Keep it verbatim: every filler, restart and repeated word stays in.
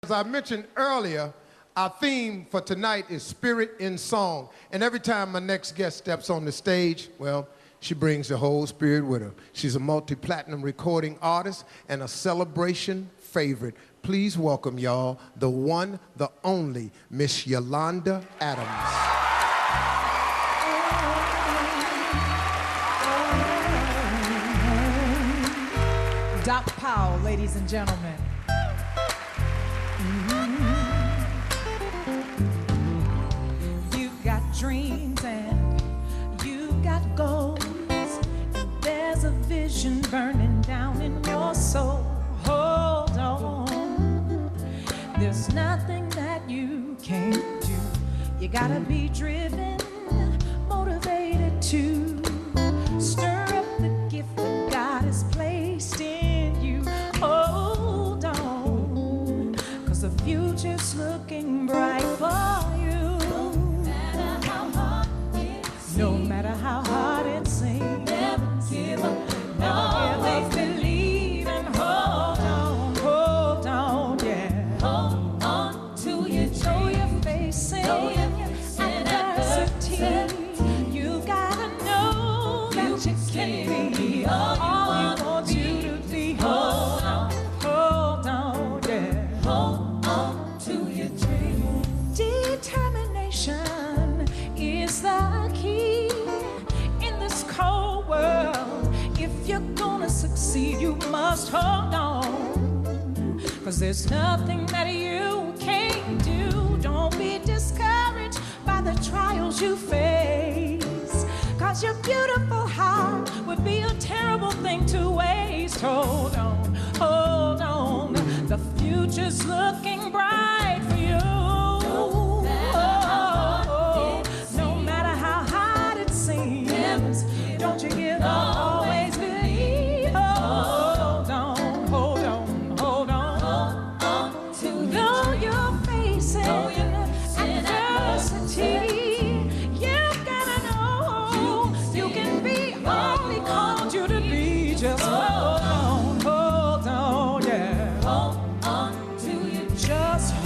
As I mentioned earlier, our theme for tonight is Spirit in Song. And every time my next guest steps on the stage, well, she brings the whole spirit with her. She's a multi-platinum recording artist and a celebration favorite. Please welcome, y'all, the one, the only, Miss Yolanda Adams. Doc Powell, ladies and gentlemen. You've got dreams and you've got goals, and there's a vision burning down in your soul. Hold on, there's nothing that you can't do. You gotta be driven, motivated to stir up the gift that God has placed in you. Hold on, cause the future's looking bright for you. No matter how hard it seems, never give up, always believe and hold on, hold on, yeah. Hold on to your dreams. Though you're facing adversity, you gotta know that you can be all you want you to be. Hold on, hold on, yeah. Hold on to your dreams. Determination is the key in this cold world. If you're gonna succeed, you must hold on, cause there's nothing that you can't do. Don't be discouraged by the trials you face, cause your beautiful heart would be a terrible thing to waste. Hold on, hold on, the future's looking bright for you. No matter how hard it seems, don't you give up, always believe. Hold on, hold on, hold on. Though you're facing adversity, you gotta know you can be all He called you to be. Just hold on, hold on, yeah. Hold on to your just